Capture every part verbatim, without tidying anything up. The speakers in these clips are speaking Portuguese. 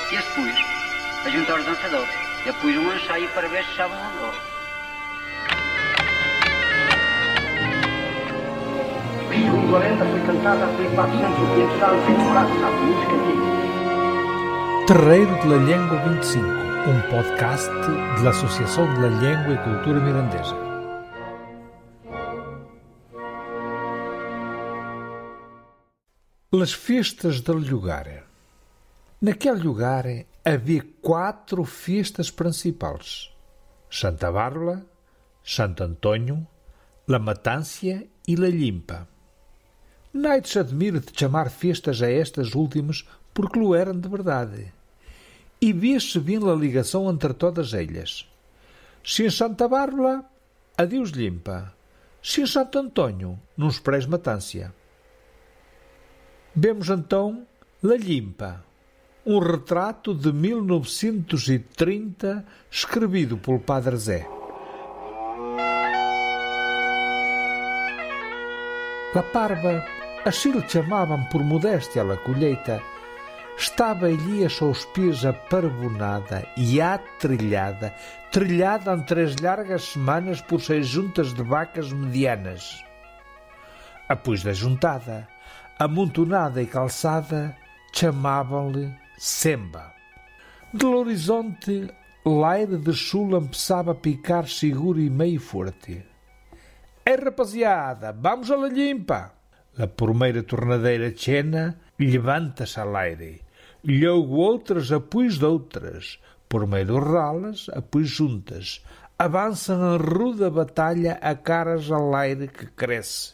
E as pus a juntar aos dançadores. E pus um ensaio para ver se estavam andou. Segundo a lenda, foi cantada há quatrocentos ou quinhentos anos em Portugal, sabe, música antiga. Terreiro de la Llengua vinte e cinco, um podcast da Associação de la Llengua e Cultura Mirandesa. Las festas del lugar. Naquele lugar havia quatro festas principais: Santa Bárbara, Santo Antônio, La Matância e La Limpa. Nada se admira de chamar festas a estas últimas porque lo eram de verdade. E vê-se bem a ligação entre todas elas. Se em Santa Bárbara, adeus Limpa. Se em Santo Antônio, nos prés Matância. Vemos então La Limpa, um retrato de mil novecentos e trinta escrevido pelo Padre Zé. La Parva, assim lhe chamavam por modéstia a colheita, estava ali a seus pés aparbonada e atrilhada, trilhada em três largas semanas por seis juntas de vacas medianas. Após da juntada, amontonada e calçada, chamavam-lhe Semba. Do horizonte, l'aire de sul começava a picar seguro e meio forte. Ei, rapaziada, vamos a La Limpa! A primeira tornadeira chena levanta-se ao aire, logo outras após de outras, por meio de ralas, após juntas, avançam em ruda batalha a caras ao aire que cresce.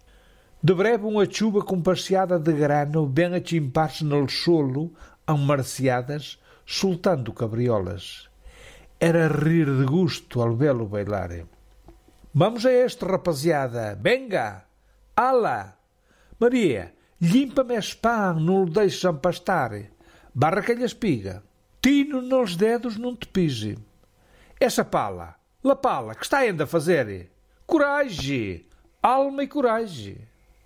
De breve uma chuva compasseada de grano vem a chimpar-se no solo, amarciadas, soltando cabriolas. Era rir de gosto ao vê-lo bailar. Vamos a este, rapaziada, venga! Ala! Maria, limpa-me as pão, não o deixes empastar. Barra que lhe espiga. Tino nos dedos, não te pise. Essa pala, la pala, que está ainda a fazer? Coragem! Alma e coragem!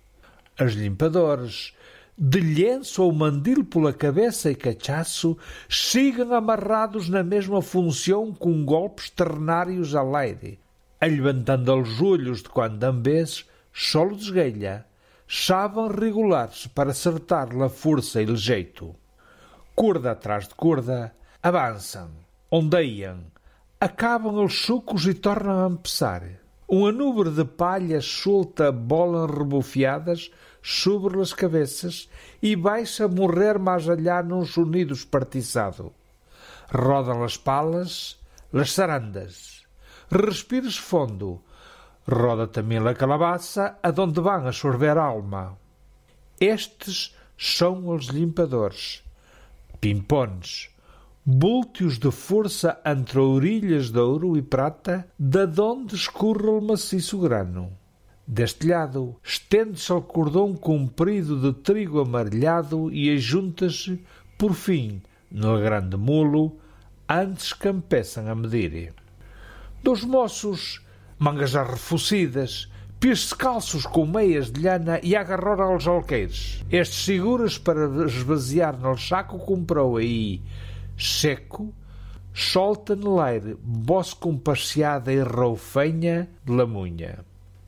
As limpadores, de lenço ou mandil pela cabeça e cachaço, sigam amarrados na mesma função com golpes ternários ao aire, levantando os olhos de quando em vez, solo desguelha, sabem regular-se para acertar a força e o jeito. Corda atrás de corda, avançam, ondeiam, acabam os sucos e tornam a empeçar. Uma nuvem de palha solta bolas rebofiadas sobre as cabeças e vai-se a morrer mais allá nos unidos partiçado. Rodam as palas, as sarandas. Respires fundo. Roda também a calabaça, aonde vão a sorver a alma. Estes são os limpadores. Pimpones. Búltios de força entre orilhas de ouro e prata, de onde escorre o maciço grano. Deste lado, estende-se o cordão comprido de trigo amarelhado e ajunta-se, por fim, no grande mulo, antes que empeçam a medir. Dos moços, mangas arrefucidas, pés calços com meias de lhana e a agarrar aos alqueires. Estes seguras para esvaziar no saco comprou aí, seco, solta no aire, voz compasseada e roufenha de lamunha.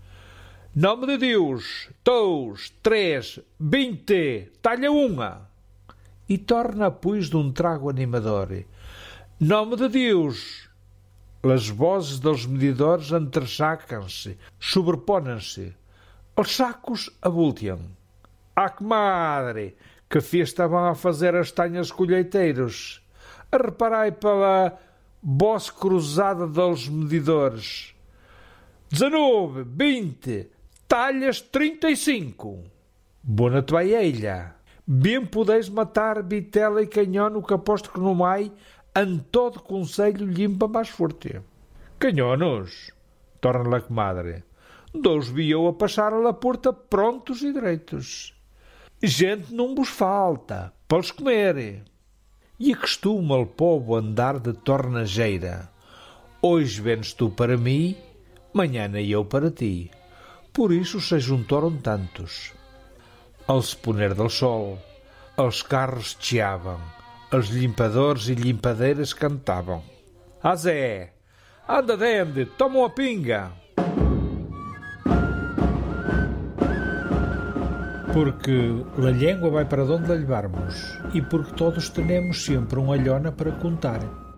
Nome de Deus, dois, três, vinte, talha uma. E torna, pois, de um trago animador. Nome de Deus. As vozes dos medidores entressacam-se, sobreponem-se. Os sacos abultam. Ah, que madre! Que festa vão a fazer as tanhas colheiteiros! Reparai pela voz cruzada dos medidores. Dezenove, vinte, talhas trinta e cinco. Bona tua ilha. Bem podeis matar bitela e canhão no que aposto que no mai em todo conselho limpa mais forte. Canhonos, torna a comadre. Dois viu a passar a la porta prontos e direitos. Gente não vos falta, para os comer. E acostuma o povo andar de tornageira. Hoje vens tu para mim, manhã eu para ti. Por isso se juntaram tantos. Ao se poner do sol, os carros chiavam, Os limpadores e limpadeiras cantavam: "Ah Zé, anda dende, toma uma pinga!" Porque a língua vai para onde a levarmos e porque todos temos sempre uma alhona para contar.